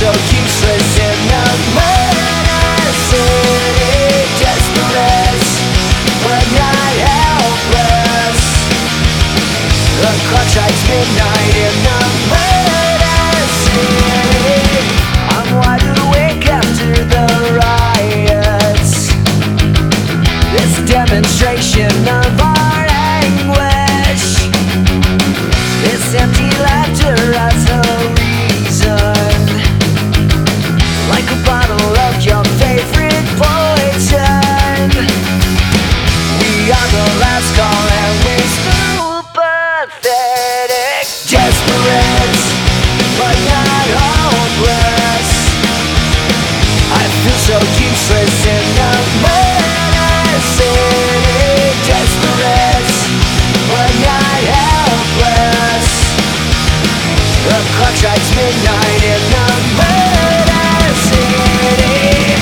so useless in the murder city. Desperate, but not helpless. The clock strikes midnight in the murder city. I'm wide awake after the riots. This demonstration of our anguish. This empty laughter has a reason. Like a bottle of your favorite poison. We are the last call and we're so pathetic. Desperate, but not hopeless. I feel so useless in the murder city. Desperate, but not helpless. The clock strikes midnight in the murder city.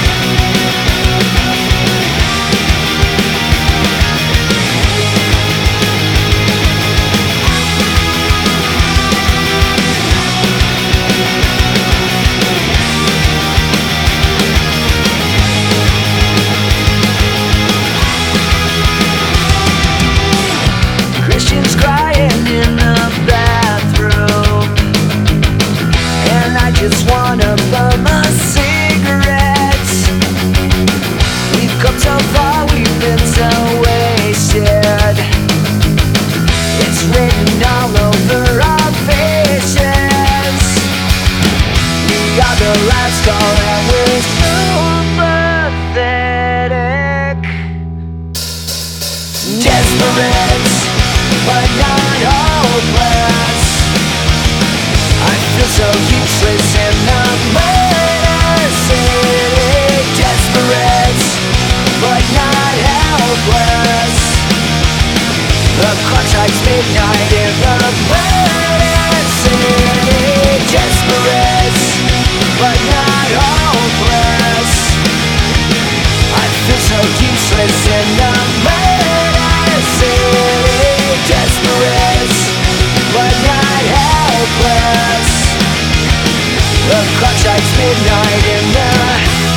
Christians crying in the bathroom, and I just wanna bum a cigarette. We've come so far, we've been so wasted. It's written all over our faces. We are the last call and we're so pathetic. Desperate, but not hopeless. I feel so useless in the murder city. Desperate, but not helpless. The clock strikes midnight in the murder city. Desperate, but not hopeless. I feel so useless in the murder city. Desperate, but not helpless. The clock strikes midnight in the